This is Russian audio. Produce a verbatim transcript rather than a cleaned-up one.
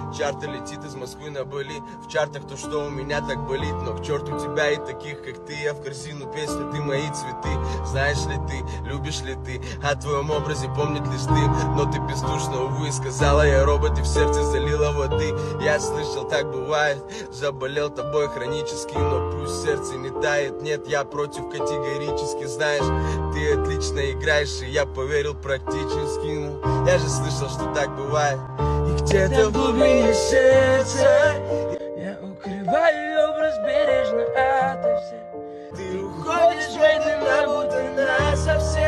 Чарта летит из Москвы на Бали. В чартах то, что у меня так болит. Но к черту тебя и таких, как ты. Я в корзину песню, ты мои цветы. Знаешь ли ты, любишь ли ты? О твоем образе помнит лишь ты. Но ты бездушна, увы, сказала я робот, и в сердце залила воды. Я слышал, так бывает. Заболел тобой хронически, но пусть сердце не тает. Нет, я против категорически. Знаешь, ты отлично играешь, и я поверил практически. Но я же слышал, что так бывает. И где-то в глубине сердца я укрываю образ бережно ото всех. Ты уходишь медленно, будто насовсем.